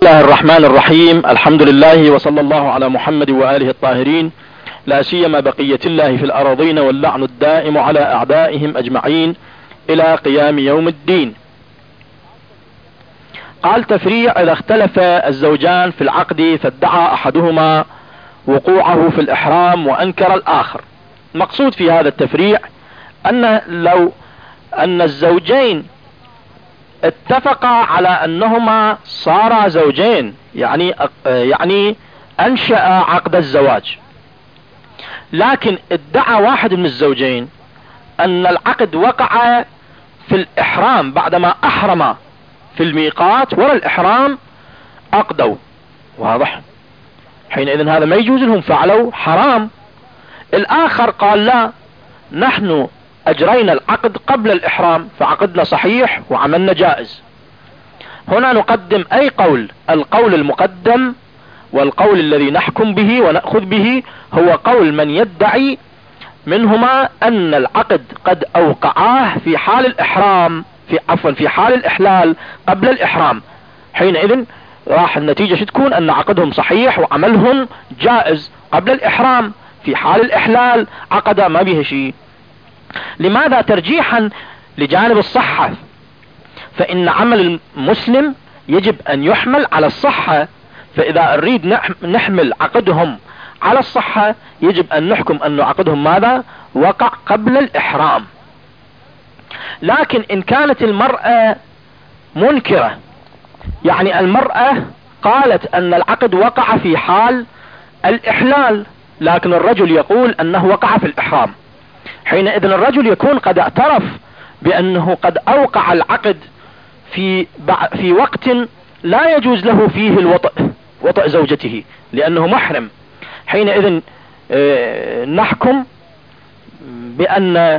الله الرحمن الرحيم. الحمد لله وصلى الله على محمد وآله الطاهرين، لا سيما بقية الله في الأراضين، واللعن الدائم على أعدائهم أجمعين إلى قيام يوم الدين. قال تفريع: إذا اختلف الزوجان في العقد فادعى أحدهما وقوعه في الإحرام وأنكر الآخر. مقصود في هذا التفريع أن لو أن الزوجين اتفقا على أنهما صارا زوجين، يعني أنشأ عقد الزواج، لكن ادعى واحد من الزوجين أن العقد وقع في الإحرام بعدما أحرم في الميقات ولا الإحرام عقدوا، واضح؟ حينئذ هذا ما يجوز لهم، فعلوا حرام. الآخر قال: لا، نحن أجرينا العقد قبل الإحرام فعقدنا صحيح وعملنا جائز. هنا نقدم أي قول؟ القول المقدم، والقول الذي نحكم به ونأخذ به هو قول من يدعي منهما أن العقد قد أوقعاه في حال الإحرام، في حال الإحلال قبل الإحرام. حينئذ راح النتيجة تكون أن عقدهم صحيح وعملهم جائز قبل الإحرام. في حال الإحلال عقد ما به شيء. لماذا؟ ترجيحا لجانب الصحة، فإن عمل المسلم يجب أن يحمل على الصحة، فإذا أريد نحمل عقدهم على الصحة يجب أن نحكم أن عقدهم ماذا؟ وقع قبل الإحرام. لكن إن كانت المرأة منكرة، يعني المرأة قالت أن العقد وقع في حال الإحلال لكن الرجل يقول أنه وقع في الإحرام، حينئذ الرجل يكون قد اعترف بأنه قد أوقع العقد في وقت لا يجوز له فيه وطئ زوجته لأنه محرم. حينئذ نحكم بأن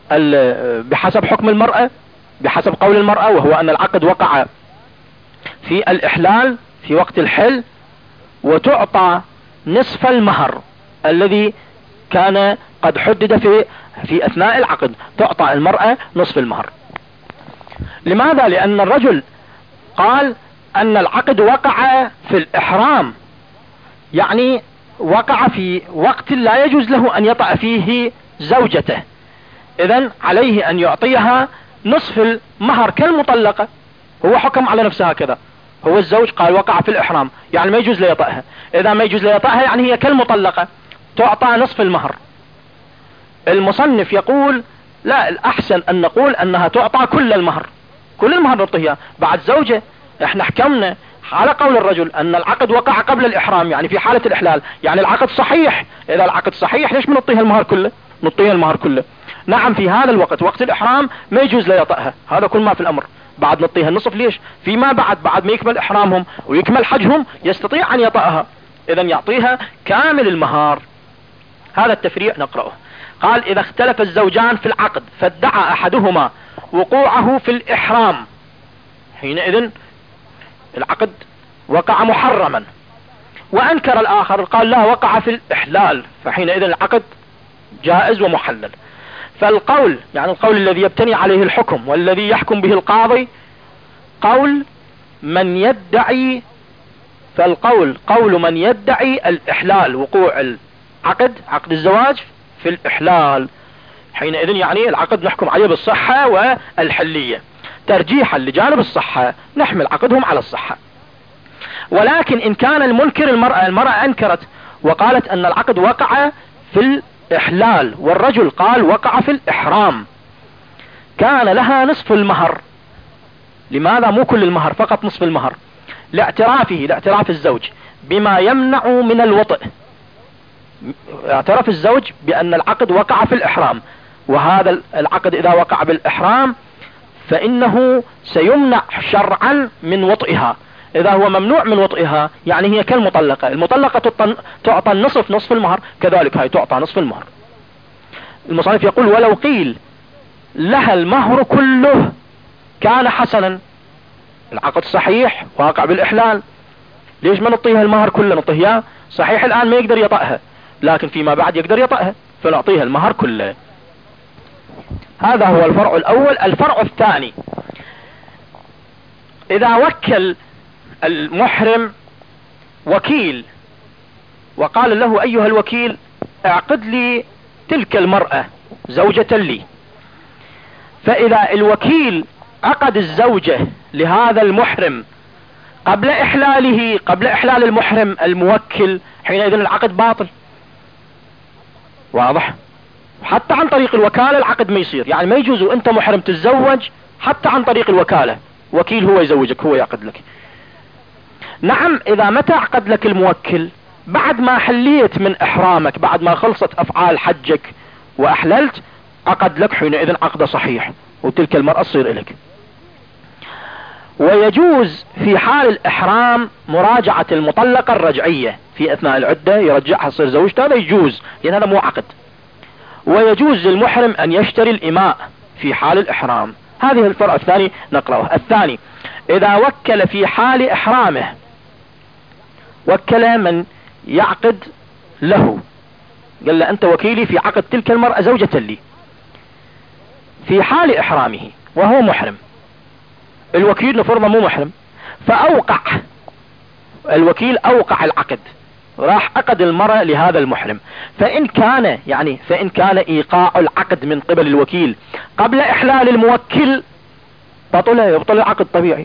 بحسب حكم المرأة، بحسب قول المرأة، وهو أن العقد وقع في الإحلال في وقت الحل، وتعطى نصف المهر الذي كان قد حدد في أثناء العقد، تعطى المرأة نصف المهر. لماذا؟ لأن الرجل قال أن العقد وقع في الإحرام، يعني وقع في وقت لا يجوز له أن يطأ فيه زوجته، إذن عليه أن يعطيها نصف المهر كالمطلقة. هو حكم على نفسه هكذا، هو الزوج قال وقع في الإحرام، يعني ما يجوز له يطأها. إذا ما يجوز له يطأها يعني هي كالمطلقة، تعطى نصف المهر. المصنف يقول: لا، الأحسن أن نقول أنها تعطى كل المهر، كل المهر نعطيها بعد زوجة. احنا حكمنا على قول الرجل أن العقد وقع قبل الإحرام، يعني في حالة الإحلال، يعني العقد صحيح. إذا العقد صحيح ليش ما نعطيها المهر كله؟ نعطيها المهر كله. نعم، في هذا الوقت وقت الإحرام ما يجوز لا يطأها، هذا كل ما في الأمر. بعد نعطيها النصف ليش؟ فيما بعد ما يكمل إحرامهم ويكمل حجهم يستطيع أن يطأها، إذن يعطيها كامل المهار. هذا التفريع نقرأه. قال: إذا اختلف الزوجان في العقد فادعى أحدهما وقوعه في الإحرام، حينئذ العقد وقع محرما، وأنكر الآخر قال لا، وقع في الإحلال، فحينئذ العقد جائز ومحلل. فالقول، يعني القول الذي يبتني عليه الحكم والذي يحكم به القاضي، قول من يدعي، فالقول قول من يدعي الإحلال، وقوع العقد، عقد الزواج في الإحلال. حينئذ يعني العقد نحكم عليه بالصحة والحلية، ترجيحا لجانب الصحة نحمل عقدهم على الصحة. ولكن إن كان المنكر المرأة أنكرت وقالت أن العقد وقع في الإحلال والرجل قال وقع في الإحرام، كان لها نصف المهر. لماذا مو كل المهر، فقط نصف المهر؟ لاعتراف الزوج بما يمنع من الوطئ. اعترف الزوج بأن العقد وقع في الإحرام، وهذا العقد إذا وقع بالإحرام فإنه سيمنع شرعا من وطئها. إذا هو ممنوع من وطئها يعني هي كالمطلقة، المطلقة تعطى نصف المهر، كذلك هي تعطى نصف المهر. المصنف يقول: ولو قيل لها المهر كله كان حسنا، العقد صحيح واقع بالإحلال، ليش ما نعطيها المهر كله؟ نعطيها صحيح الآن ما يقدر يطأها، لكن فيما بعد يقدر يطأها، فنعطيها المهر كله. هذا هو الفرع الأول. الفرع الثاني: إذا وكل المحرم وكيل وقال له ايها الوكيل اعقد لي تلك المرأة زوجة لي، فاذا الوكيل عقد الزوجة لهذا المحرم قبل احلال المحرم الموكل، حينئذ العقد باطل. واضح؟ حتى عن طريق الوكالة العقد ما يصير، يعني ما يجوز انت محرم تتزوج حتى عن طريق الوكالة، وكيل هو يزوجك هو يعقد لك. نعم اذا متى عقد لك الموكل؟ بعد ما حليت من احرامك، بعد ما خلصت افعال حجك واحللت عقد لك، حينئذ عقد صحيح وتلك المرأة تصير الك. ويجوز في حال الاحرام مراجعة المطلقة الرجعية في اثناء العدة، يرجعها تصير زوجته، هذا يجوز لان هذا مو عقد. ويجوز للمحرم ان يشتري الاماء في حال الاحرام. هذه الفرق الثاني نقرأه. الثاني اذا وكل في حال احرامه، وكل من يعقد له، قال له انت وكيلي في عقد تلك المرأة زوجة لي في حال احرامه وهو محرم. الوكيل نفرضه مو محرم، فاوقع الوكيل اوقع العقد، راح عقد المرأة لهذا المحرم. فان كان ايقاع العقد من قبل الوكيل قبل احلال الموكل يبطل العقد طبيعي.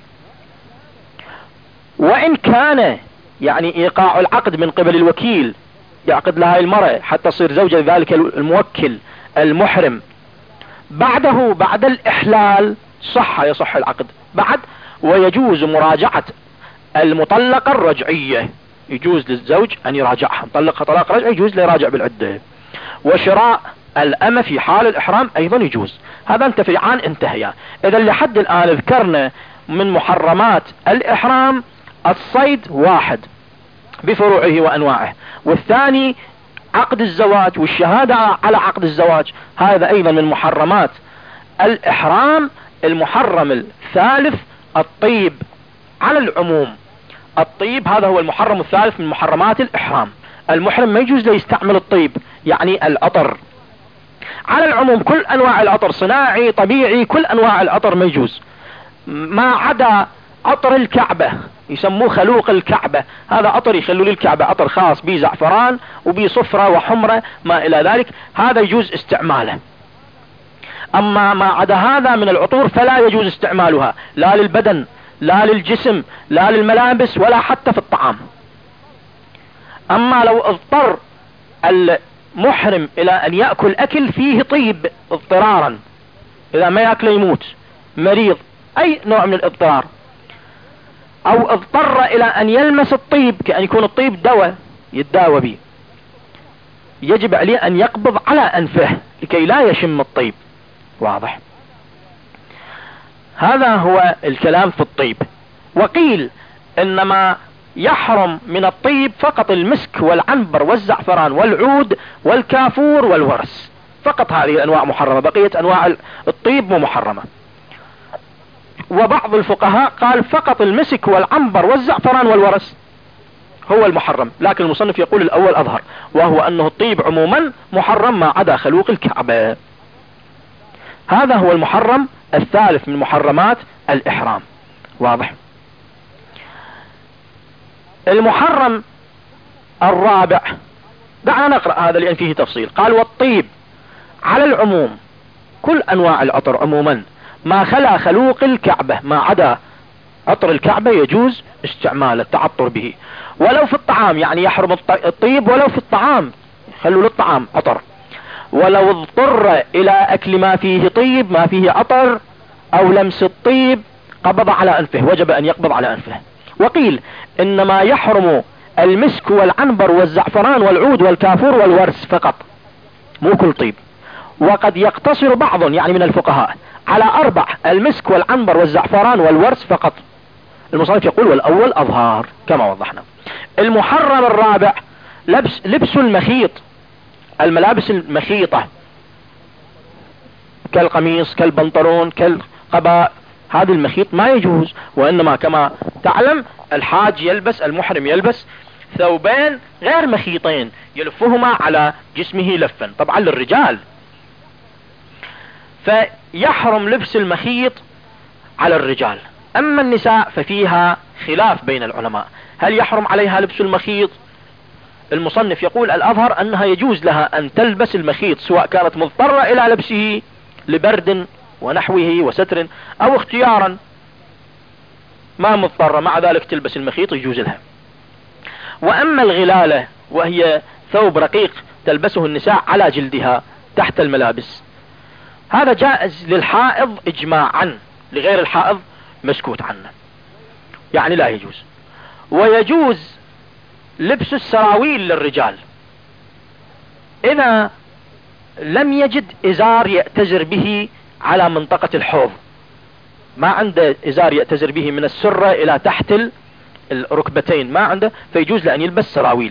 وان كان ايقاع العقد من قبل الوكيل يعقد لها المرأة حتى تصير زوجة ذلك الموكل المحرم بعد الاحلال، يصح العقد بعد. ويجوز مراجعة المطلقة الرجعية، يجوز للزوج ان يراجعها، مطلقها طلاق رجعي يجوز له يراجع بالعدة. وشراء الأمة في حال الإحرام أيضا يجوز. هذا انتفعان انتهيا. إذا لحد الآن ذكرنا من محرمات الإحرام الصيد واحد بفروعه وأنواعه، والثاني عقد الزواج والشهادة على عقد الزواج، هذا أيضا من محرمات الإحرام. المحرم الثالث الطيب على العموم. الطيب هذا هو المحرم الثالث من محرمات الإحرام. المحرم ما يجوز له يستعمل الطيب، يعني العطر على العموم، كل انواع العطر، صناعي طبيعي، كل انواع العطر ما يجوز، ما عدا عطر الكعبة، يسموه خلوق الكعبة. هذا عطر يخلوا للكعبة عطر خاص بيه زعفران وبيه صفرة وحمرة ما الى ذلك، هذا يجوز استعماله. اما ما عدا هذا من العطور فلا يجوز استعمالها، لا للبدن لا للجسم لا للملابس ولا حتى في الطعام. اما لو اضطر المحرم الى ان يأكل اكل فيه طيب اضطرارا، اذا ما يأكل يموت، مريض، اي نوع من الاضطرار، او اضطر الى ان يلمس الطيب كأن يكون الطيب دواء يتداوى به، يجب عليه ان يقبض على انفه لكي لا يشم الطيب. واضح؟ هذا هو الكلام في الطيب. وقيل انما يحرم من الطيب فقط المسك والعنبر والزعفران والعود والكافور والورس، فقط هذه الانواع محرمة، بقية انواع الطيب مو محرمة. وبعض الفقهاء قال فقط المسك والعنبر والزعفران والورس هو المحرم، لكن المصنف يقول الاول اظهر، وهو انه الطيب عموما محرم ما عدا خلوق الكعبة. هذا هو المحرم الثالث من محرمات الإحرام. واضح؟ المحرم الرابع، دعنا نقرأ هذا لأن فيه تفصيل. قال والطيب على العموم، كل أنواع العطر عموما ما خلا خلوق الكعبة، ما عدا عطر الكعبة يجوز استعمال التعطر به، ولو في الطعام، يعني يحرم الطيب ولو في الطعام، خلوا للطعام عطر. ولو اضطر الى اكل ما فيه طيب، ما فيه عطر، او لمس الطيب، قبض على انفه، وجب ان يقبض على انفه. وقيل انما يحرم المسك والعنبر والزعفران والعود والكافور والورس فقط، مو كل طيب. وقد يقتصر بعض يعني من الفقهاء على 4، المسك والعنبر والزعفران والورس فقط. المصنف يقول والاول اظهار كما وضحنا. المحرم الرابع لبس المخيط، الملابس المخيطة كالقميص كالبنطلون كالقباء، هذا المخيط ما يجوز. وانما كما تعلم الحاج يلبس، المحرم يلبس ثوبين غير مخيطين يلفهما على جسمه لفا، طبعا للرجال، فيحرم لبس المخيط على الرجال. اما النساء ففيها خلاف بين العلماء، هل يحرم عليها لبس المخيط؟ المصنف يقول الأظهر أنها يجوز لها أن تلبس المخيط سواء كانت مضطرة إلى لبسه لبرد ونحوه وستر، أو اختيارا ما مضطرة مع ذلك تلبس المخيط يجوز لها. وأما الغلالة وهي ثوب رقيق تلبسه النساء على جلدها تحت الملابس، هذا جائز للحائض إجماعا، لغير الحائض مسكوت عنه، يعني لا يجوز. ويجوز لبس السراويل للرجال إذا لم يجد إزار يأتزر به على منطقة الحوض، ما عنده إزار يأتزر به من السرة إلى تحت الركبتين، ما عنده، فيجوز لأن يلبس سراويل.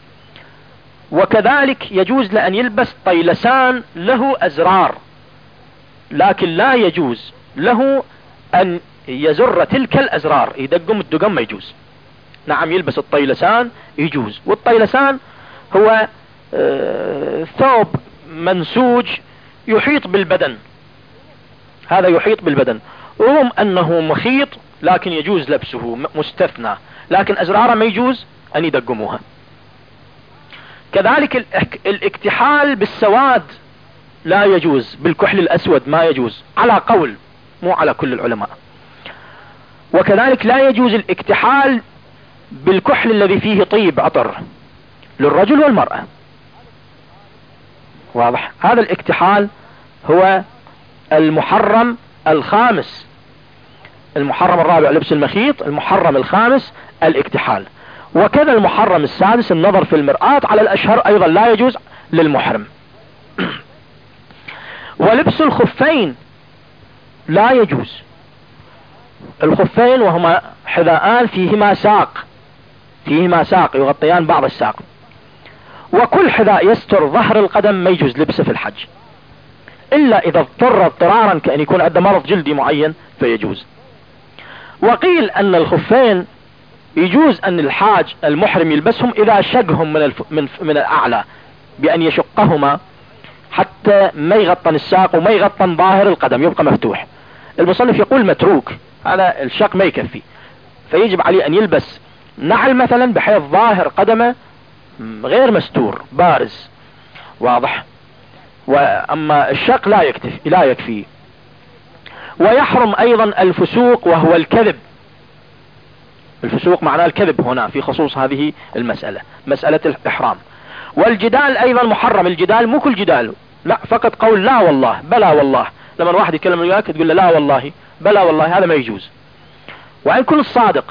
وكذلك يجوز لأن يلبس طيلسان له أزرار، لكن لا يجوز له أن يزر تلك الأزرار، يدقم الدقم ما يجوز. نعم يلبس الطيلسان يجوز، والطيلسان هو ثوب منسوج يحيط بالبدن، هذا يحيط بالبدن، رغم أنه مخيط لكن يجوز لبسه مستثنى، لكن أزراره ما يجوز أن يدقموها. كذلك الاكتحال بالسواد لا يجوز، بالكحل الأسود ما يجوز، على قول مو على كل العلماء. وكذلك لا يجوز الاكتحال بالكحل الذي فيه طيب عطر للرجل والمرأة، واضح؟ هذا الاكتحال هو المحرم الخامس، المحرم الرابع لبس المخيط، المحرم الخامس الاكتحال. وكذا المحرم السادس النظر في المرآة، على الأشهر أيضا لا يجوز للمحرم. ولبس الخفين لا يجوز، الخفين وهما حذاءان فيهما ساق يغطيان بعض الساق، وكل حذاء يستر ظهر القدم ما يجوز لبسه في الحج، إلا إذا اضطر اضطرارا كأن يكون عنده مرض جلدي معين فيجوز. وقيل أن الخفين يجوز أن الحاج المحرم يلبسهم إذا شقهم من الأعلى بأن يشقهما حتى ما يغطن الساق وما يغطن ظاهر القدم، يبقى مفتوح. المصنف يقول متروك، هذا الشق ما يكفي، فيجب عليه أن يلبس نعل مثلا بحيث ظاهر قدمه غير مستور بارز، واضح؟ وأما الشق لا يكفي. ويحرم أيضا الفسوق وهو الكذب، الفسوق معناه الكذب هنا في خصوص هذه المسألة، مسألة الإحرام. والجدال أيضا محرم، الجدال مو كل جدال، لا فقط قول لا والله بلا والله، لما واحد يتكلم وياك تقول له لا والله بلا والله، هذا ما يجوز، وأن يكون الصادق.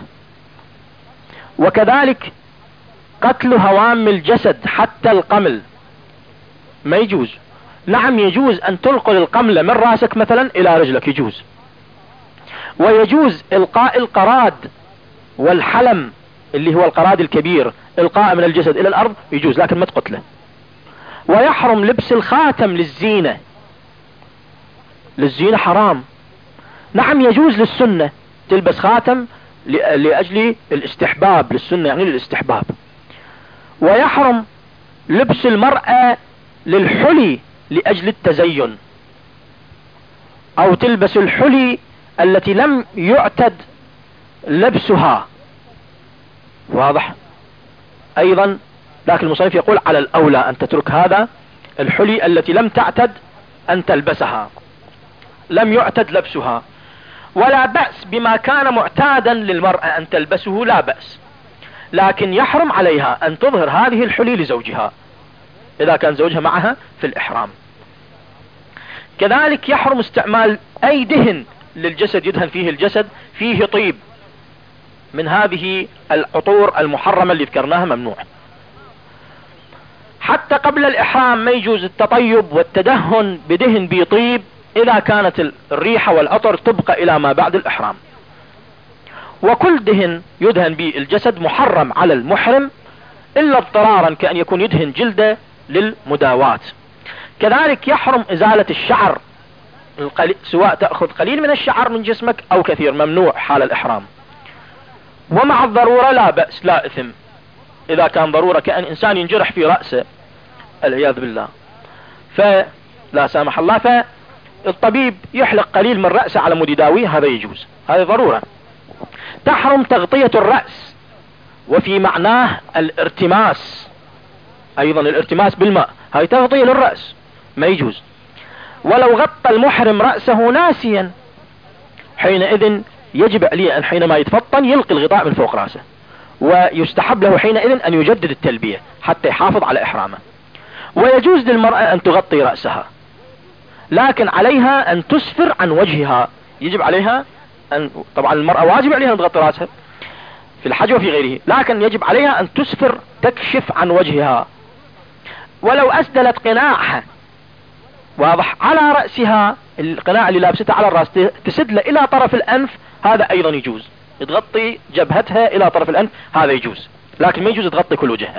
وكذلك قتل هوام الجسد حتى القمل ما يجوز. نعم يجوز أن تنقل القملة من راسك مثلا إلى رجلك، يجوز. ويجوز إلقاء القراد والحلم اللي هو القراد الكبير، إلقاء من الجسد إلى الأرض يجوز، لكن ما تقتله. ويحرم لبس الخاتم للزينة حرام. نعم يجوز للسنة تلبس خاتم لأجل الاستحباب، للسنة يعني للاستحباب. ويحرم لبس المرأة للحلي لأجل التزين، أو تلبس الحلي التي لم يعتد لبسها، واضح؟ أيضا لكن المصنف يقول على الأولى أن تترك هذا الحلي التي لم تعتد أن تلبسها، لم يعتد لبسها. ولا بأس بما كان معتادا للمرأة أن تلبسه، لا بأس، لكن يحرم عليها أن تظهر هذه الحلي لزوجها إذا كان زوجها معها في الإحرام. كذلك يحرم استعمال أي دهن للجسد يدهن فيه الجسد فيه طيب من هذه العطور المحرمة اللي ذكرناها، ممنوع. حتى قبل الإحرام ما يجوز التطيب والتدهن بدهن بطيب إذا كانت الريحة والعطر تبقى إلى ما بعد الإحرام. وكل دهن يدهن به الجسد محرم على المحرم إلا اضطرارا كأن يكون يدهن جلده للمداواة. كذلك يحرم إزالة الشعر، سواء تأخذ قليل من الشعر من جسمك أو كثير، ممنوع حال الإحرام. ومع الضرورة لا بأس، لا إثم إذا كان ضرورة، كأن إنسان ينجرح في رأسه العياذ بالله فلا سامح الله، فالطبيب يحلق قليل من رأسه على مود يداويه، هذا يجوز، هذه ضرورة. تحرم تغطية الرأس، وفي معناه الارتماس، ايضا الارتماس بالماء، هاي تغطية للرأس ما يجوز. ولو غطى المحرم رأسه ناسيا، حينئذ يجب عليه ان حينما يتفطن يلقي الغطاء من فوق رأسه، ويستحب له حينئذ ان يجدد التلبية حتى يحافظ على احرامه. ويجوز للمرأة ان تغطي رأسها، لكن عليها ان تسفر عن وجهها، يجب عليها ان، طبعا المرأة واجب عليها ان تغطي رأسها في الحج وفي غيره، لكن يجب عليها ان تسفر، تكشف عن وجهها. ولو اسدلت قناعها، واضح، على رأسها، القناع اللي لابستها على الرأس تسدل الى طرف الانف، هذا ايضا يجوز، تغطي جبهتها الى طرف الانف، هذا يجوز، لكن ما يجوز تغطي كل وجهها.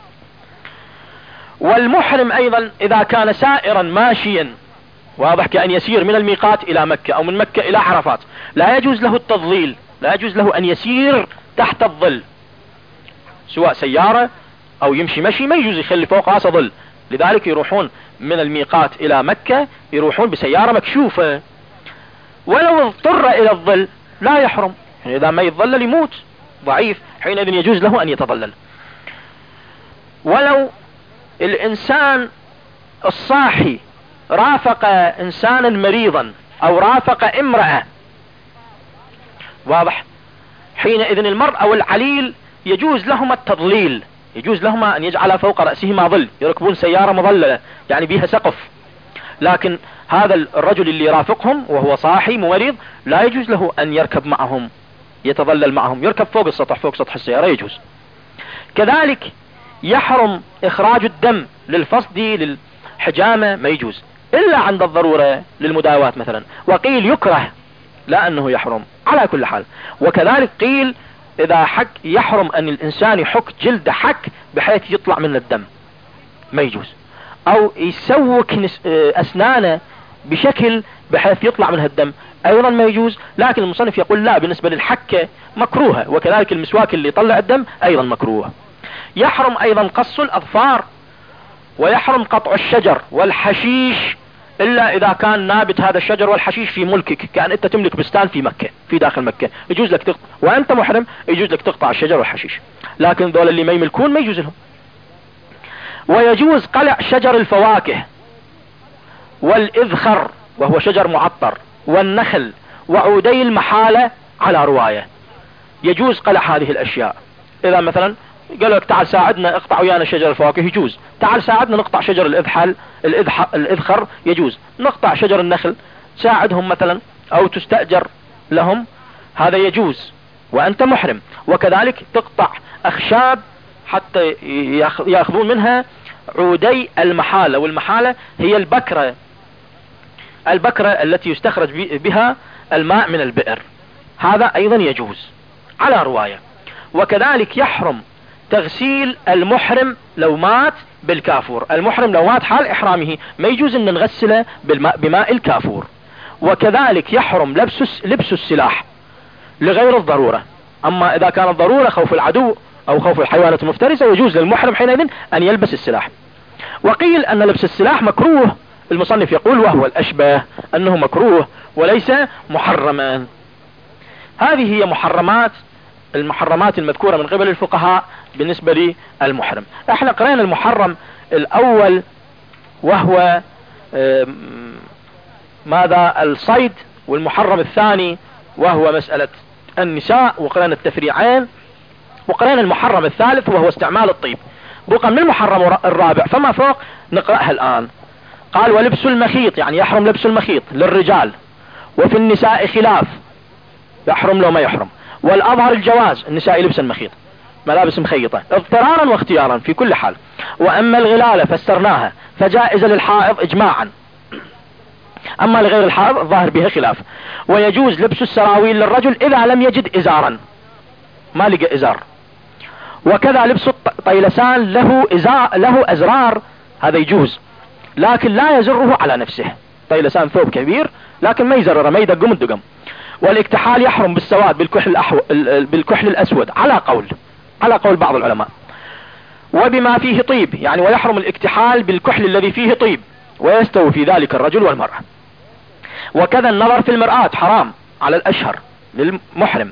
والمحرم ايضا اذا كان سائرا ماشيا، واضح، كأن يسير من الميقات الى مكة او من مكة الى عرفات، لا يجوز له التضليل، لا يجوز له ان يسير تحت الظل، سواء سيارة او يمشي مشي، ما يجوز يخلي فوق راسه ظل. لذلك يروحون من الميقات الى مكة يروحون بسيارة مكشوفة، ولو اضطر الى الظل لا يحرم، يعني اذا ما يتظلل يموت ضعيف، حينئذ يجوز له ان يتظلل. ولو الانسان الصاحي رافق انسانا مريضا او رافق امرأة، واضح، حينئذ المرأة والعليل يجوز لهما التضليل، يجوز لهما ان يجعل فوق رأسهما ظل، يركبون سيارة مظللة يعني بها سقف، لكن هذا الرجل اللي يرافقهم وهو صاحي مريض لا يجوز له ان يركب معهم، يتظلل معهم، يركب فوق السطح، فوق سطح السيارة يجوز. كذلك يحرم اخراج الدم للفصد للحجامة، ما يجوز الا عند الضرورة للمداواة مثلا، وقيل يكره لا انه يحرم على كل حال. وكذلك قيل اذا حك يحرم ان الانسان يحك جلد حك بحيث يطلع من الدم، ما يجوز، او يسوك اسنانه بشكل بحيث يطلع منها الدم، ايضا ما يجوز. لكن المصنف يقول لا، بالنسبة للحكة مكروهة، وكذلك المسواك اللي يطلع الدم ايضا مكروه. يحرم ايضا قص الاظفار، ويحرم قطع الشجر والحشيش الا اذا كان نابت هذا الشجر والحشيش في ملكك، كأن انت تملك بستان في مكة، في داخل مكة، يجوز لك تقطع، وانت محرم يجوز لك تقطع الشجر والحشيش، لكن دول اللي ما يملكون ما يجوز لهم. ويجوز قلع شجر الفواكه والإذخر وهو شجر معطر، والنخل وعودي المحالة على رواية، يجوز قلع هذه الاشياء. اذا مثلا قالوا لك تعال ساعدنا اقطع ويانا شجر الفواكه، يجوز. تعال ساعدنا نقطع شجر الإذخر، يجوز. نقطع شجر النخل، ساعدهم مثلا او تستأجر لهم، هذا يجوز وانت محرم. وكذلك تقطع اخشاب حتى ياخذون منها عودي المحالة، والمحالة هي البكرة التي يستخرج بها الماء من البئر، هذا ايضا يجوز على رواية. وكذلك يحرم تغسيل المحرم لو مات بالكافور، المحرم لو مات حال احرامه ما يجوز ان نغسله بماء الكافور. وكذلك يحرم لبس السلاح لغير الضرورة، اما اذا كانت ضرورة خوف العدو او خوف الحيوانات المفترسة يجوز للمحرم حينئذ ان يلبس السلاح. وقيل ان لبس السلاح مكروه، المصنف يقول وهو الاشبه انه مكروه وليس محرما. هذه هي المحرمات المذكورة من قبل الفقهاء بالنسبة للمحرم. احنا قرأنا المحرم الاول وهو ماذا؟ الصيد. والمحرم الثاني وهو مسألة النساء، وقرأنا التفريعين. وقرأنا المحرم الثالث وهو استعمال الطيب. بقى من المحرم الرابع فما فوق نقرأها الآن. قال ولبس المخيط، يعني يحرم لبس المخيط للرجال، وفي النساء خلاف، يحرم لو ما يحرم. والأظهر الجواز النساء لبس المخيط، ملابس مخيطة اضطرارا واختيارا في كل حال. وأما الغلالة فسرناها فجائزة للحائض إجماعا، أما لغير الحائض الظاهر بها خلاف. ويجوز لبس السراويل للرجل إذا لم يجد إزارا، ما لقى إزار. وكذا لبس الطيلسان له أزرار، هذا يجوز، لكن لا يزره على نفسه. طيلسان ثوب كبير لكن ما يزرره، ما يدقم الدقم. والاكتحال يحرم بالسواد بالكحل الأسود على قول بعض العلماء، وبما فيه طيب، يعني ويحرم الاكتحال بالكحل الذي فيه طيب، ويستوي في ذلك الرجل والمرأة. وكذا النظر في المرآة حرام على الأشهر للمحرم،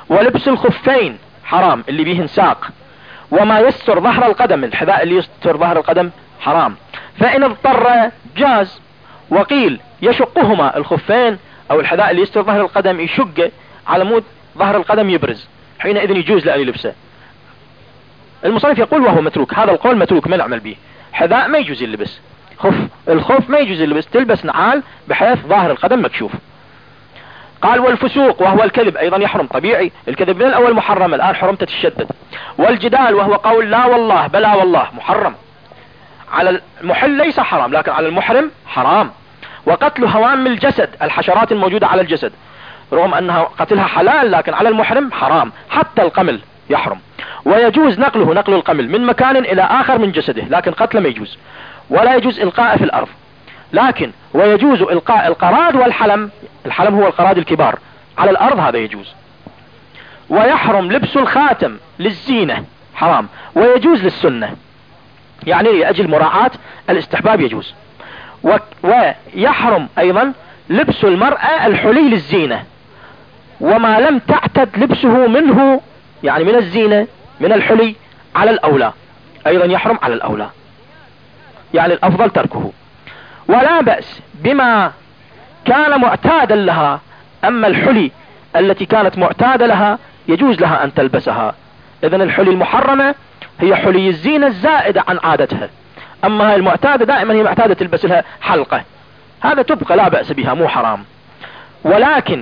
ولبس الخفين حرام اللي بيهن ساق، وما يستر ظهر القدم، الحذاء اللي يستر ظهر القدم حرام، فإن اضطر جاز. وقيل يشقهما، الخفين او الحذاء اللي يستر ظهر القدم يشق على مود ظهر القدم يبرز، حينئذ يجوز لأن يلبسه. المصنف يقول وهو متروك، هذا القول متروك ما نعمل به. حذاء ما يجوز يلبس، الخف ما يجوز يلبس، تلبس نعال بحيث ظاهر القدم مكشوف. قال والفسوق وهو الكذب ايضا يحرم طبيعي، الكذب من الاول محرم الان حرمته تشدد. والجدال وهو قول لا والله بلا والله محرم، على المحل ليس حرام لكن على المحرم حرام. وقتل هوام الجسد، الحشرات الموجودة على الجسد، رغم انها قتلها حلال لكن على المحرم حرام، حتى القمل يحرم. ويجوز نقل القمل من مكان الى اخر من جسده، لكن قتله ما يجوز. ولا يجوز القاء في الارض، لكن ويجوز القاء القراد والحلم، الحلم هو القراد الكبار، على الارض، هذا يجوز. ويحرم لبس الخاتم للزينة حرام، ويجوز للسنة، يعني لأجل مراعاة الاستحباب يجوز. ويحرم ايضا لبس المرأة الحلي للزينة، وما لم تعتد لبسه منه، يعني من الزينة من الحلي، على الاولى ايضا يحرم على الاولى، يعني الافضل تركه. ولا بأس بما كان معتادا لها، اما الحلي التي كانت معتادة لها يجوز لها ان تلبسها. اذن الحلي المحرمة هي حلي الزينة الزائدة عن عادتها، اما هي المعتادة دائما هي معتادة تلبس لها حلقة، هذا تبقى لا بأس بها مو حرام. ولكن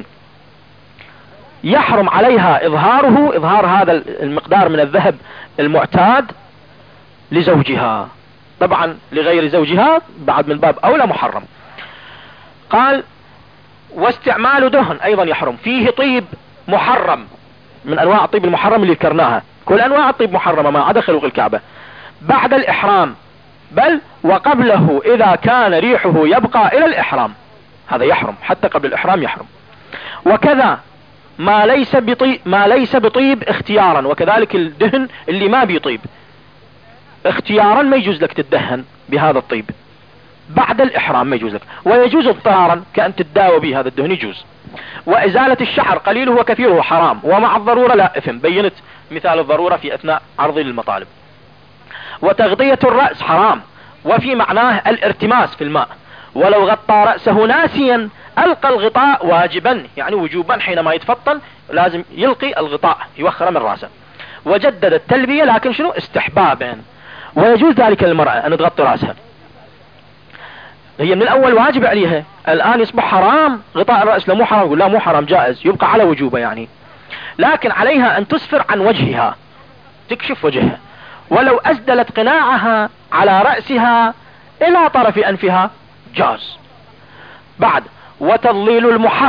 يحرم عليها اظهار هذا المقدار من الذهب المعتاد لزوجها، طبعا لغير زوجها بعد من باب اولى محرم. قال واستعمال دهن ايضا يحرم، فيه طيب محرم من انواع الطيب المحرم اللي ذكرناها، كل انواع الطيب محرمة ما عدا خلق الكعبة، بعد الاحرام بل وقبله اذا كان ريحه يبقى الى الاحرام، هذا يحرم حتى قبل الاحرام يحرم. وكذا ما ليس بطيب اختيارا، وكذلك الدهن اللي ما بيطيب اختيارا ما يجوز لك تدهن بهذا الطيب، بعد الاحرام ما يجوز لك. ويجوز اضطرارا كأن تداوى به هذا الدهن يجوز. وازالة الشعر قليله وكثيره حرام، ومع الضرورة لا اثم، بينت مثال الضرورة في اثناء عرض للمطالب. وتغطية الرأس حرام، وفي معناه الارتماس في الماء، ولو غطى رأسه ناسيا القى الغطاء واجبا، يعني وجوبا حينما يتفطن لازم يلقي الغطاء يوخر من رأسه. وجدد التلبية لكن شنو استحبابا. ويجوز ذلك للمرأة ان تغطي رأسها، هي من الاول واجب عليها، الان يصبح حرام غطاء الرأس. لا مو حرام، يقول لا مو حرام جائز، يبقى على وجوبه يعني، لكن عليها ان تسفر عن وجهها، تكشف وجهها، ولو اسدلت قناعها على رأسها الى طرف انفها جاز. بعد وتضليل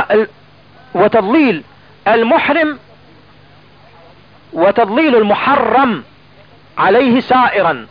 المحرم عليه سائرا،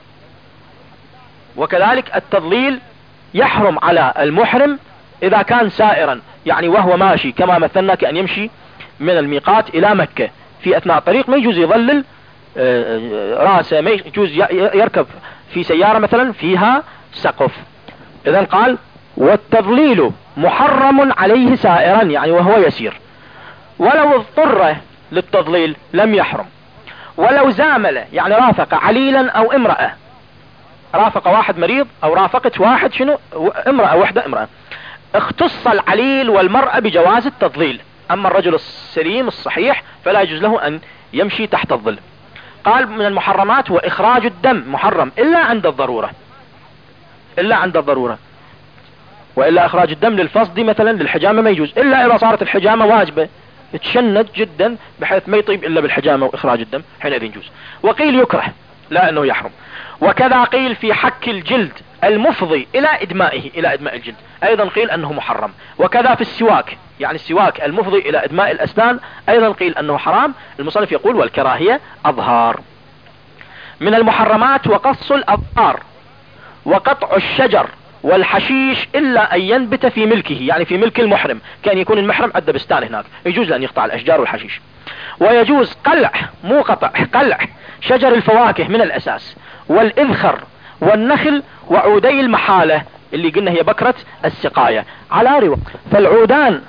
وكذلك التضليل يحرم على المحرم اذا كان سائرا، يعني وهو ماشي، كما مثلنا كأن يمشي من الميقات الى مكة، في اثناء الطريق ما يجوز يظلل راسه، ما يجوز يركب في سيارة مثلا فيها سقف. اذن قال والتضليل محرم عليه سائرا، يعني وهو يسير، ولو اضطر للتضليل لم يحرم. ولو زامل يعني رافق عليلا او امرأة، رافق واحد مريض او رافقت واحد شنو امرأة وحدة امرأة، اختص العليل والمرأة بجواز التضليل، اما الرجل السليم الصحيح فلا يجوز له ان يمشي تحت الظل. قال من المحرمات واخراج الدم محرم الا عند الضرورة، الا عند الضرورة، والا اخراج الدم للفصد مثلا للحجامة ما يجوز، الا اذا صارت الحجامة واجبة تشند جدا بحيث ما يطيب الا بالحجامة واخراج الدم، حينئذ يجوز. وقيل يكره لا انه يحرم. وكذا قيل في حك الجلد المفضي الى ادمائه، الى ادماء الجلد ايضا قيل انه محرم. وكذا في السواك، يعني السواك المفضي الى ادماء الاسنان ايضا قيل انه حرام. المصنف يقول والكراهية اظهار. من المحرمات وقص الاظفار، وقطع الشجر والحشيش الا ان ينبت في ملكه، يعني في ملك المحرم، كان يكون المحرم عنده بستان هناك يجوز ان يقطع الاشجار والحشيش. ويجوز قلع مو قطع، قلع شجر الفواكه من الاساس، والاذخر والنخل وعودي المحالة اللي قلنا هي بكرة السقاية على رواية. فالعودان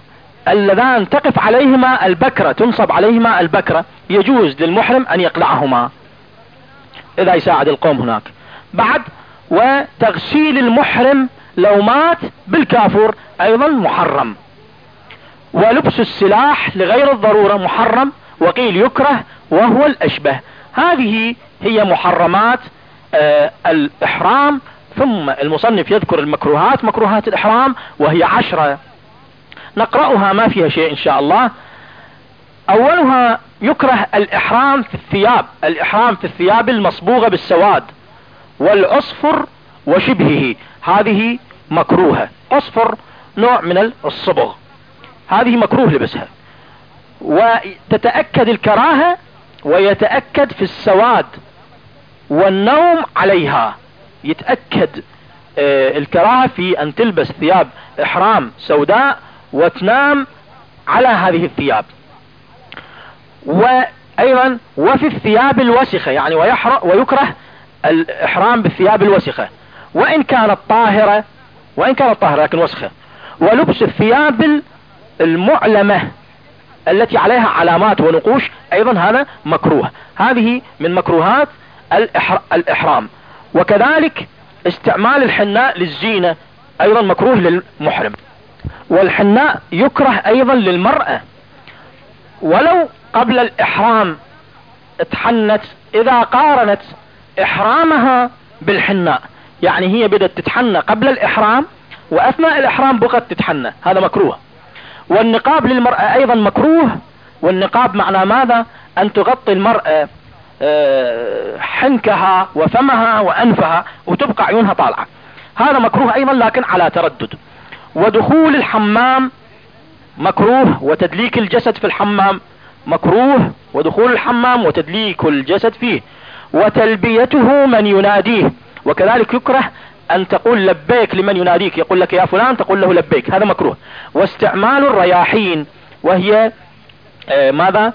اللذان تقف عليهما البكرة، تنصب عليهما البكرة، يجوز للمحرم ان يقلعهما اذا يساعد القوم هناك. بعد وتغسيل المحرم لو مات بالكافور ايضا محرم. ولبس السلاح لغير الضرورة محرم، وقيل يكره وهو الاشبه. هذه هي محرمات الاحرام. ثم المصنف يذكر المكروهات، مكروهات الاحرام، وهي 10 نقرأها ما فيها شيء ان شاء الله. اولها يكره الاحرام في الثياب، الاحرام في الثياب المصبوغة بالسواد والاصفر وشبهه، هذه مكروهة. اصفر نوع من الصبغ، هذه مكروه لبسها. وتتأكد الكراهة، ويتأكد في السواد والنوم عليها، يتأكد الكراهة في ان تلبس ثياب احرام سوداء وتنام على هذه الثياب. وايضا وفي الثياب الوسخة، يعني ويكره الاحرام بالثياب الوسخة وان كانت طاهرة لكن وسخة. ولبس الثياب المعلمة التي عليها علامات ونقوش ايضا هذا مكروه. هذه من مكروهات الاحرام. وكذلك استعمال الحناء للزينة ايضا مكروه للمحرم. والحناء يكره ايضا للمرأة ولو قبل الاحرام اتحنت، اذا قارنت احرامها بالحناء، يعني هي بدأت تتحنى قبل الاحرام واثناء الاحرام بقت تتحنى، هذا مكروه. والنقاب للمرأة ايضا مكروه. والنقاب معنى ماذا؟ ان تغطي المرأة حنكها وفمها وانفها وتبقى عيونها طالعة، هذا مكروه ايضا لكن على تردد. ودخول الحمام مكروه، وتدليك الجسد في الحمام مكروه، ودخول الحمام وتدليك الجسد فيه، وتلبيته من يناديه. وكذلك يكره ان تقول لبيك لمن يناديك، يقول لك يا فلان تقول له لبيك، هذا مكروه. واستعمال الرياحين، وهي ماذا؟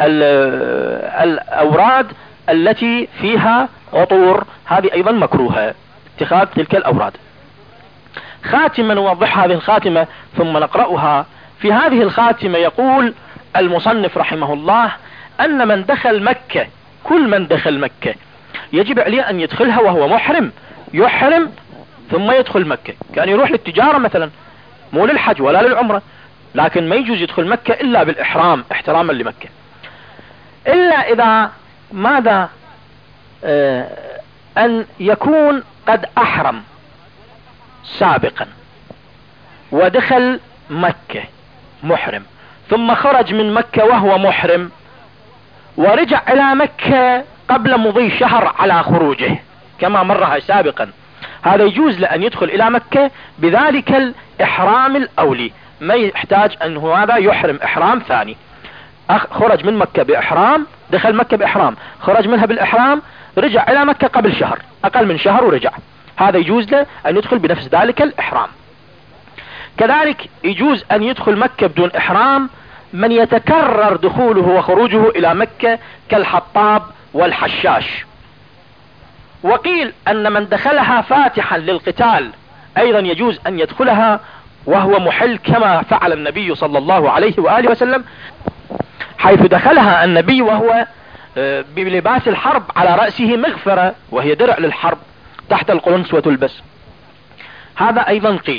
الاوراد التي فيها عطور، هذه ايضا مكروهة، اتخاذ تلك الاوراد. خاتمة نوضح هذه الخاتمة ثم نقرأها. في هذه الخاتمة يقول المصنف رحمه الله ان من دخل مكة، كل من دخل مكة يجب عليه ان يدخلها وهو محرم، يحرم ثم يدخل مكة. كان يروح للتجارة مثلا، مو للحج ولا للعمرة، لكن ما يجوز يدخل مكة الا بالاحرام احتراما لمكة، الا اذا ماذا؟ ان يكون قد احرم سابقا ودخل مكة محرم، ثم خرج من مكة وهو محرم ورجع الى مكة قبل مضي شهر على خروجه كما مرها سابقا، هذا يجوز لأن يدخل الى مكة بذلك الاحرام الاولي، ما يحتاج انه هذا يحرم احرام ثاني. خرج من مكة باحرام، دخل مكة باحرام، خرج منها بالاحرام، رجع الى مكة قبل شهر، اقل من شهر ورجع، هذا يجوز له ان يدخل بنفس ذلك الاحرام. كذلك يجوز ان يدخل مكة بدون احرام من يتكرر دخوله وخروجه الى مكة كالحطاب والحشاش. وقيل ان من دخلها فاتحا للقتال ايضا يجوز ان يدخلها وهو محل، كما فعل النبي صلى الله عليه وآله وسلم، حيث دخلها النبي وهو بلباس الحرب، على رأسه مغفرة وهي درع للحرب تحت القرنس وتلبس، هذا ايضا قيل.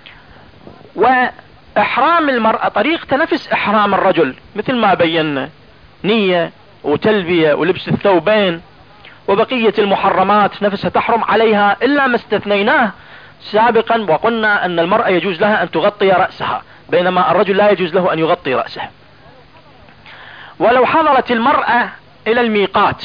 واحرام المرأة طريقة نفس احرام الرجل مثل ما بينا، نية وتلبية ولبس الثوبين، وبقية المحرمات نفسها تحرم عليها الا ما استثنيناه سابقا، وقلنا ان المرأة يجوز لها ان تغطي رأسها، بينما الرجل لا يجوز له ان يغطي رأسه. ولو حضرت المرأة الى الميقات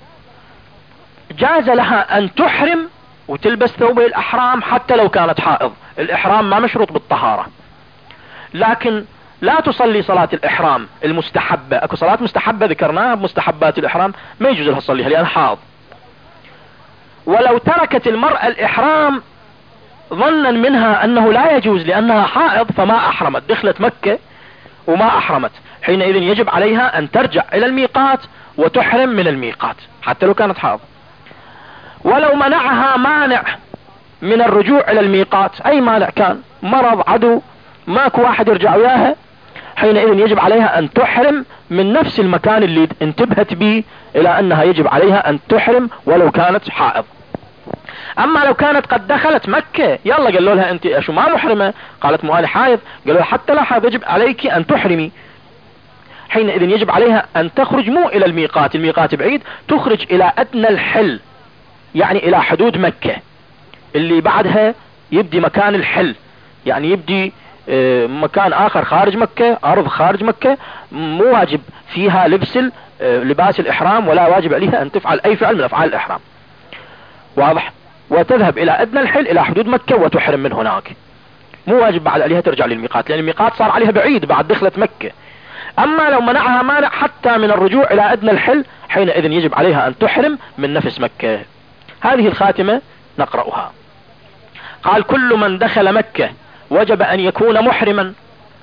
جاز لها ان تحرم وتلبس ثوبي الاحرام حتى لو كانت حائض، الاحرام ما مشروط بالطهارة، لكن لا تصلي صلاة الاحرام المستحبة، اكو صلاة مستحبة ذكرناها بمستحبات الاحرام ما يجوز لها تصليها لان حاض. ولو تركت المرأة الاحرام ظنا منها انه لا يجوز لانها حائض فما احرمت، دخلت مكة وما احرمت، حينئذ يجب عليها ان ترجع الى الميقات وتحرم من الميقات حتى لو كانت حائض. ولو منعها مانع من الرجوع الى الميقات، اي مانع كان، مرض، عدو، ماكو واحد يرجع وياها، حينئذ يجب عليها ان تحرم من نفس المكان اللي انتبهت به، الى انها يجب عليها ان تحرم ولو كانت حائض. اما لو كانت قد دخلت مكة، يلا قالوا لها انت شو ما محرمة، قالت مو انا حائض، قالوا لها حتى لا حائض يجب عليك ان تحرمي. حينئذ يجب عليها ان تخرج مو الى الميقات، الميقات بعيد، تخرج الى ادنى الحل، يعني الى حدود مكة اللي بعدها يبدي مكان الحل، يعني يبدي مكان اخر خارج مكة، ارض خارج مكة، مو واجب فيها لبس لباس الاحرام، ولا واجب عليها ان تفعل اي فعل من افعال الاحرام. واضح؟ وتذهب الى ادنى الحل الى حدود مكة وتحرم من هناك، مو واجب بعد عليها ترجع للميقات، لان الميقات صار عليها بعيد بعد دخلت مكة. اما لو منعها مانع حتى من الرجوع الى ادنى الحل، حينئذ يجب عليها ان تحرم من نفس مكة. هذه الخاتمة نقرأها. قال: كل من دخل مكة وجب ان يكون محرما،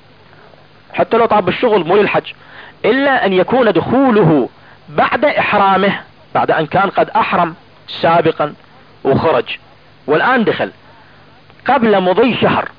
حتى لو طاب الشغل مو للحج، الا ان يكون دخوله بعد احرامه، بعد ان كان قد احرم سابقا وخرج والان دخل قبل مضي شهر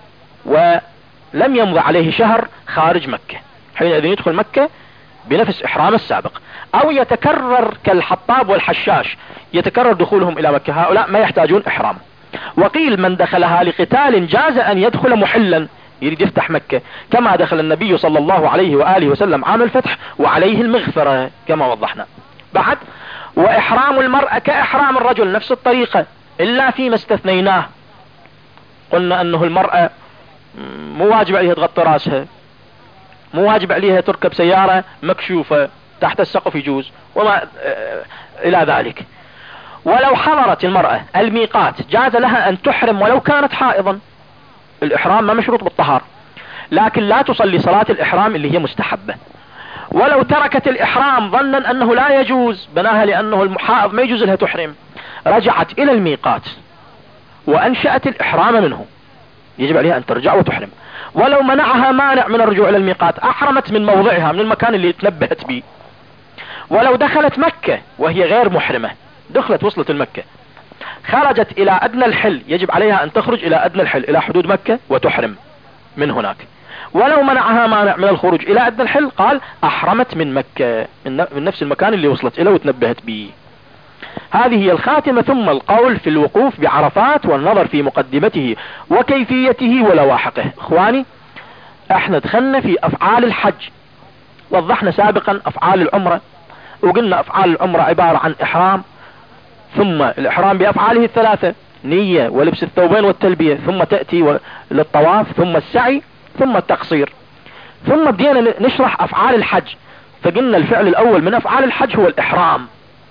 ولم يمضي عليه شهر خارج مكة، حينئذ يدخل مكة بنفس احرام السابق. او يتكرر كالحطاب والحشاش، يتكرر دخولهم الى مكة، هؤلاء ما يحتاجون احرام. وقيل من دخلها لقتال جاز ان يدخل محلا، يريد يفتح مكة، كما دخل النبي صلى الله عليه وآله وسلم عام الفتح وعليه المغفرة كما وضحنا. بعد: واحرام المرأة كاحرام الرجل، نفس الطريقة، الا فيما استثنيناه. قلنا انه المرأة مو واجب عليها تغطي راسها، مو واجب عليها تركب سيارة مكشوفة تحت السقف يجوز، وما الى ذلك. ولو حضرت المرأة الميقات جاز لها ان تحرم ولو كانت حائضا، الاحرام ما مشروط بالطهارة، لكن لا تصلي صلاة الاحرام اللي هي مستحبة. ولو تركت الاحرام ظنا انه لا يجوز، بناها لانه المحائض ما يجوز لها تحرم، رجعت الى الميقات وانشأت الاحرام منه، يجب عليها ان ترجع وتحرم. ولو منعها مانع من الرجوع الى الميقات، احرمت من موضعها، من المكان اللي تنبهت به. ولو دخلت مكة وهي غير محرمة، دخلت وصلت المكة، خرجت الى ادنى الحل، يجب عليها ان تخرج الى ادنى الحل الى حدود مكة وتحرم من هناك. ولو منعها مانع من الخروج الى ادنى الحل، قال احرمت من مكة، من نفس المكان اللي وصلت اليه وتنبهت به. هذه هي الخاتمة. ثم القول في الوقوف بعرفات والنظر في مقدمته وكيفيته ولواحقه. اخواني، احنا دخلنا في افعال الحج، وضحنا سابقا افعال العمرة، وقلنا افعال العمرة عبارة عن احرام، ثم الاحرام بافعاله الثلاثة، نية ولبس الثوبين والتلبية، ثم تأتي للطواف، ثم السعي، ثم التقصير. ثم بدينا نشرح افعال الحج، فقلنا الفعل الاول من افعال الحج هو الاحرام.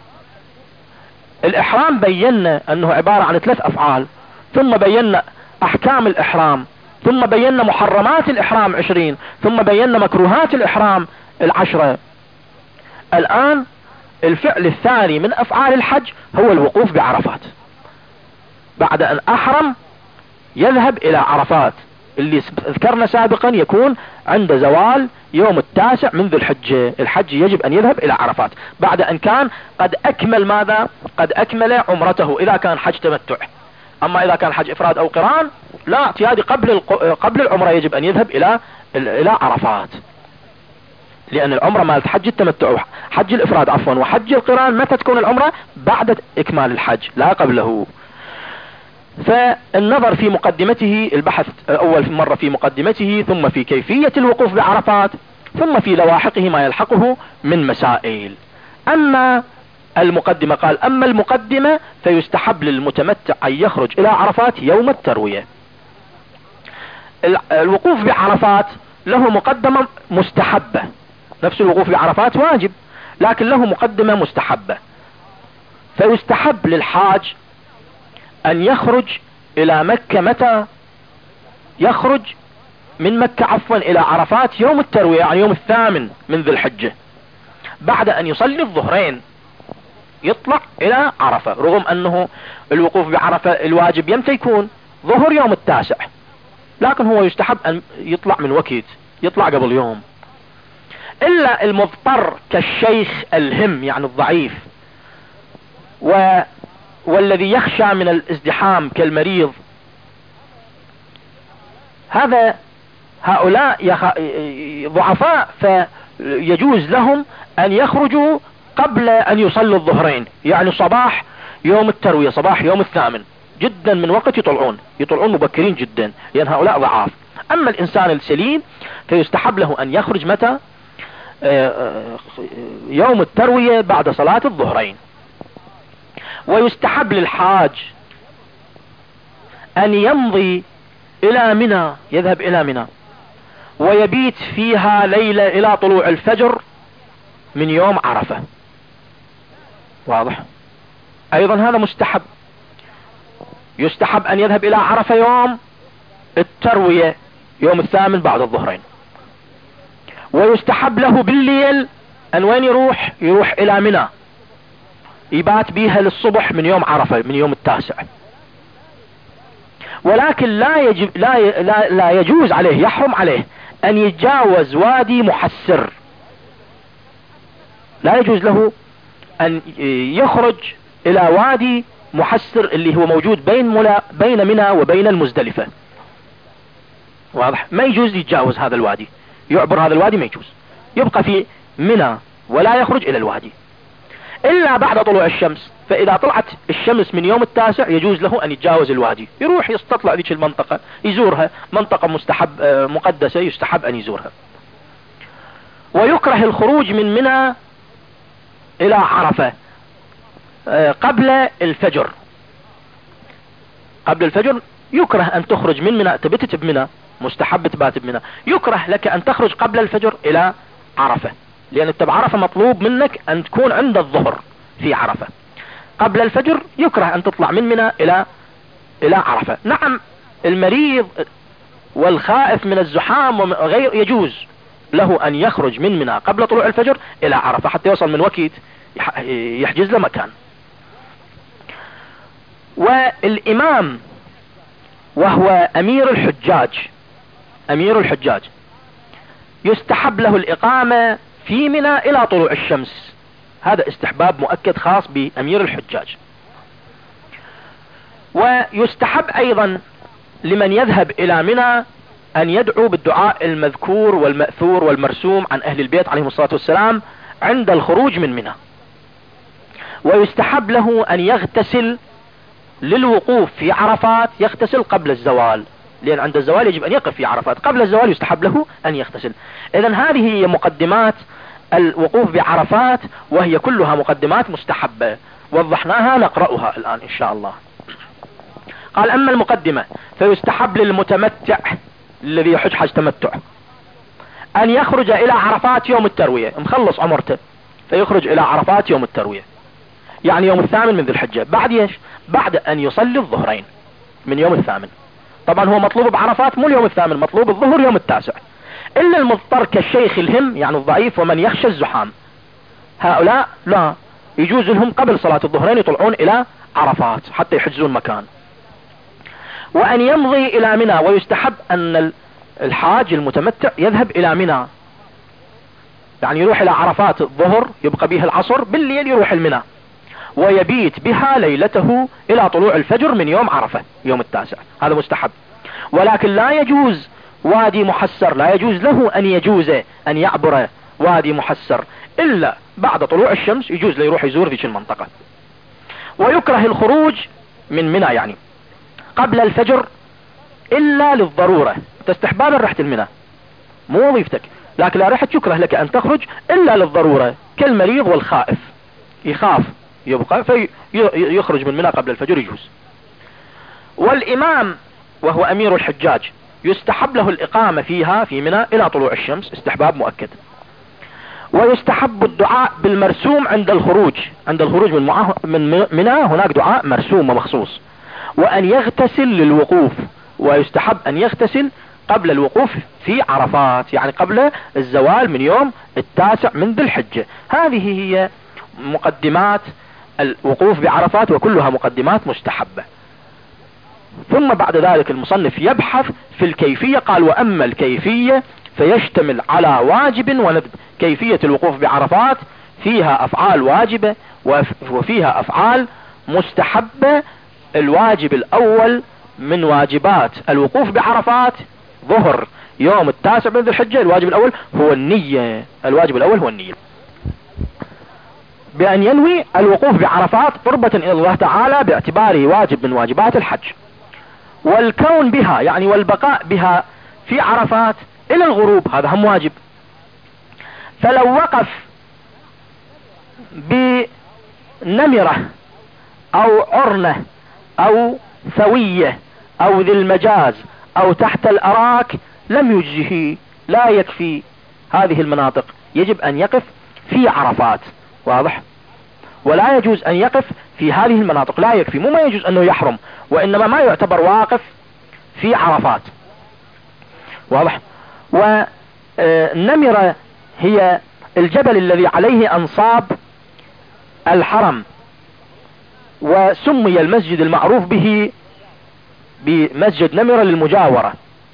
الاحرام بينا انه عبارة عن 3 افعال، ثم بينا احكام الاحرام، ثم بينا محرمات الاحرام 20، ثم بينا مكروهات الاحرام 10. الان الفعل الثاني من افعال الحج هو الوقوف بعرفات. بعد ان احرم يذهب الى عرفات، اللي ذكرنا سابقا يكون عند زوال يوم 9 من ذي الحجة. الحج يجب ان يذهب الى عرفات بعد ان كان قد اكمل ماذا؟ قد اكمل عمرته، اذا كان حج تمتع. اما اذا كان حج افراد او قران، لا، اعتيادي قبل العمرة يجب ان يذهب الى عرفات، لان العمرة مالت حج التمتع، حج الافراد عفوا، وحج القران متى تكون العمرة؟ بعد اكمال الحج لا قبله. فالنظر في مقدمته، البحث اول مرة في مقدمته، ثم في كيفية الوقوف بعرفات، ثم في لواحقه ما يلحقه من مسائل. اما المقدمة، قال: اما المقدمة فيستحب للمتمتع ان يخرج الى عرفات يوم التروية. الوقوف بعرفات له مقدمة مستحبة، نفس الوقوف بعرفات واجب، لكن له مقدمة مستحبة. فيستحب للحاج ان يخرج الى مكة متى؟ يخرج من مكة عفوا الى عرفات يوم التروية، يعني يوم 8 من ذي الحجة، بعد ان يصلي الظهرين يطلع الى عرفة، رغم انه الوقوف بعرفة الواجب يمتى يكون؟ ظهر يوم 9، لكن هو يستحب ان يطلع من وقت، يطلع قبل يوم. الا المضطر كالشيخ الهم، يعني الضعيف، والذي يخشى من الازدحام كالمريض، هذا هؤلاء ضعفاء، فيجوز لهم ان يخرجوا قبل ان يصلوا الظهرين، يعني صباح يوم التروية، صباح يوم الثامن جدا من وقت يطلعون مبكرين جدا، لان هؤلاء ضعاف. اما الانسان السليم فيستحب له ان يخرج متى؟ يوم التروية بعد صلاة الظهرين. ويستحب للحاج ان يمضي الى منى، يذهب الى منى ويبيت فيها ليلة الى طلوع الفجر من يوم عرفة. واضح؟ ايضا هذا مستحب. يستحب ان يذهب الى عرفة يوم التروية يوم الثامن بعد الظهرين. ويستحب له بالليل ان وين يروح الى منى، يبات بيها للصبح من يوم عرفة من يوم التاسع. ولكن لا يجوز عليه، يحرم عليه ان يتجاوز وادي محسر. لا يجوز له ان يخرج الى وادي محسر اللي هو موجود بين منى وبين المزدلفة. واضح؟ ما يجوز يتجاوز هذا الوادي، يعبر هذا الوادي ما يجوز، يبقى في منى ولا يخرج الى الوادي الا بعد طلوع الشمس. فاذا طلعت الشمس من يوم التاسع يجوز له ان يتجاوز الوادي، يروح يستطلع ذيك المنطقة يزورها، منطقة مقدسة يستحب ان يزورها. ويكره الخروج من منى الى عرفة قبل الفجر. قبل الفجر يكره ان تخرج من منى، تبتت بمنى، مستحب تبات بمنى، يكره لك ان تخرج قبل الفجر الى عرفة، لان انت بعرفة مطلوب منك ان تكون عند الظهر في عرفة. قبل الفجر يكره ان تطلع من منى الى عرفة. نعم المريض والخائف من الزحام وغير يجوز له ان يخرج من منى قبل طلوع الفجر الى عرفة حتى يوصل من وقت يحجز له مكان. والامام وهو امير الحجاج يستحب له الاقامة في منى الى طلوع الشمس. هذا استحباب مؤكد خاص بامير الحجاج. ويستحب ايضا لمن يذهب الى منى ان يدعو بالدعاء المذكور والمأثور والمرسوم عن اهل البيت عليهم الصلاة والسلام عند الخروج من منى. ويستحب له ان يغتسل للوقوف في عرفات، يغتسل قبل الزوال، لان عند الزوال يجب ان يقف في عرفات، قبل الزوال يستحب له ان يغتسل. اذن هذه هي مقدمات الوقوف بعرفات، وهي كلها مقدمات مستحبة وضحناها، نقرأها الان ان شاء الله. قال اما المقدمة فيستحب للمتمتع الذي يحج حج تمتع ان يخرج الى عرفات يوم التروية، مخلص عمرته فيخرج الى عرفات يوم التروية، يعني يوم الثامن من ذي الحجة، بعد ايش؟ بعد ان يصلي الظهرين من يوم الثامن. طبعا هو مطلوب بعرفات مو اليوم الثامن، مطلوب الظهر يوم التاسع. الا المضطر كالشيخ الهم يعني الضعيف ومن يخشى الزحام، هؤلاء لا يجوز لهم قبل صلاة الظهرين يطلعون الى عرفات حتى يحجزون مكان. وان يمضي الى منى، ويستحب ان الحاج المتمتع يذهب الى منى، يعني يروح الى عرفات الظهر يبقى بها العصر، بالليل يروح المنى ويبيت بها ليلته الى طلوع الفجر من يوم عرفة يوم التاسع، هذا مستحب. ولكن لا يجوز وادي محسر، لا يجوز له ان يعبر وادي محسر الا بعد طلوع الشمس، يجوز له يروح يزور ذيك المنطقة. ويكره الخروج من منى يعني قبل الفجر الا للضرورة. استحبابا رحت المنى مو وظيفتك، لكن لا رحت يكره لك ان تخرج الا للضرورة، كالمريض والخائف يخاف يبقى فيخرج من منى قبل الفجر يجوز. والامام وهو امير الحجاج يستحب له الاقامة فيها في منى الى طلوع الشمس، استحباب مؤكد. ويستحب الدعاء بالمرسوم عند الخروج من منى، هناك دعاء مرسوم ومخصوص. وان يغتسل للوقوف، ويستحب ان يغتسل قبل الوقوف في عرفات، يعني قبل الزوال من يوم التاسع من ذي الحجة. هذه هي مقدمات الوقوف بعرفات، وكلها مقدمات مستحبة. ثم بعد ذلك المصنف يبحث في الكيفية. قال واما الكيفية فيشتمل على واجب وندب. كيفية الوقوف بعرفات فيها افعال واجبة وفيها افعال مستحبة. الواجب الاول من واجبات الوقوف بعرفات ظهر يوم 9 من ذي الحجة الواجب الاول هو النية. الواجب الاول هو النية، بان ينوي الوقوف بعرفات قربة الى الله تعالى باعتباره واجب من واجبات الحج. والكون بها يعني والبقاء بها في عرفات الى الغروب هذا هم واجب. فلو وقف بنمرة او عرنة او ثوية او ذي المجاز او تحت الاراك لم يجزه، لا يكفي هذه المناطق، يجب ان يقف في عرفات. واضح؟ ولا يجوز ان يقف في هذه المناطق، لا يكفي، مو ما يجوز انه يحرم، وانما ما يعتبر واقف في عرفات. واضح؟ والنمرة هي الجبل الذي عليه انصاب الحرم، وسمي المسجد المعروف به بمسجد نمرة للمجاورة.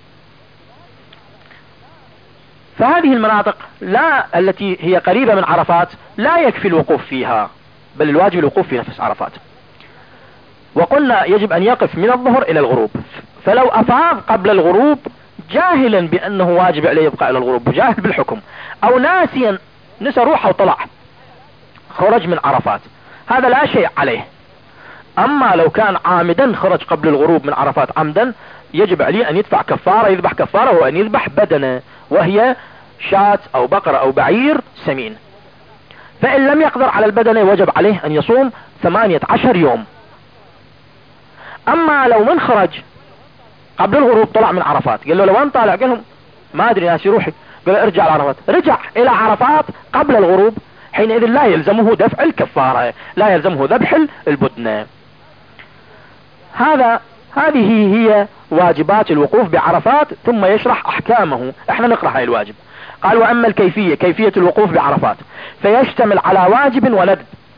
فهذه المناطق لا التي هي قريبة من عرفات لا يكفي الوقوف فيها، بل الواجب الوقوف في نفس عرفات. وقلنا يجب ان يقف من الظهر الى الغروب. فلو افاض قبل الغروب جاهلا بانه واجب عليه يبقى الى الغروب، جاهل بالحكم، او ناسيا نسى روحه وطلع خرج من عرفات، هذا لا شيء عليه. اما لو كان عامدا خرج قبل الغروب من عرفات عمدا، يجب عليه ان يدفع كفارة، يذبح كفارة، وان يذبح بدنه، وهي شاة او بقرة او بعير سمين. فان لم يقدر على البدنة وجب عليه ان يصوم 18 يوم. اما لو من خرج قبل الغروب طلع من عرفات، قال له لو وين طالع؟ قال لهم ما ادري ناسي روحي. قال له ارجع لعرفات، رجع الى عرفات قبل الغروب، حينئذ لا يلزمه دفع الكفارة، لا يلزمه ذبح البدنة. هذه هي واجبات الوقوف بعرفات، ثم يشرح احكامه. احنا نقرأ هاي الواجب. قال واما الكيفية، كيفية الوقوف بعرفات فيشتمل على واجب وندب.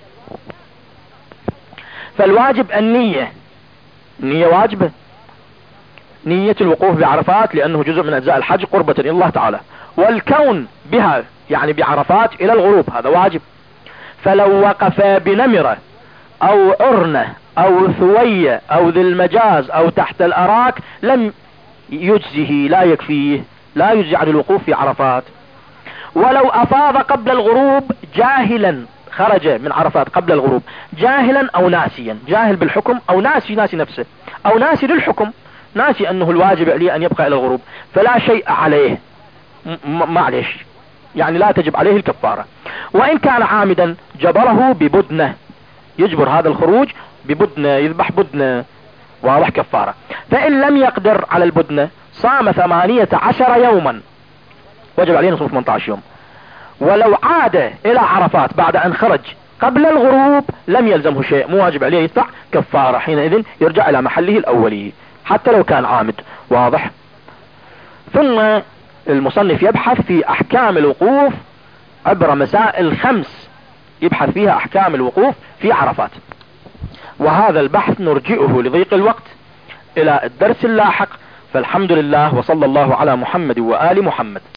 فالواجب النية، النية واجبة، نية الوقوف بعرفات لانه جزء من اجزاء الحج قربة الى الله تعالى. والكون بها يعني بعرفات الى الغروب هذا واجب. فلو وقف بنمرة او عرنة او ثوية او ذي المجاز او تحت الاراك لم يجزه، لا يكفيه، لا يجزي عن الوقوف في عرفات. ولو افاض قبل الغروب جاهلا، خرج من عرفات قبل الغروب جاهلا او ناسيا، جاهل بالحكم او ناسي نفسه، او ناسي للحكم، ناسي انه الواجب عليه ان يبقى الى الغروب، فلا شيء عليه، معليش يعني لا تجب عليه الكفارة. وان كان عامدا جبره ببدنه، يجبر هذا الخروج ببدنه، يذبح بدنه، واضح؟ كفارة. فان لم يقدر على البدنة صام 18 يوما، وجب عليه نصوم 18 يوم. ولو عاد الى عرفات بعد ان خرج قبل الغروب لم يلزمه شيء، مو واجب عليه يدفع كفارة، حينئذ يرجع الى محله الاولي حتى لو كان عامد. واضح؟ ثم المصنف يبحث في احكام الوقوف عبر مسائل 5 يبحث فيها احكام الوقوف في عرفات. وهذا البحث نرجئه لضيق الوقت الى الدرس اللاحق. فالحمد لله، وصلى الله على محمد وآل محمد.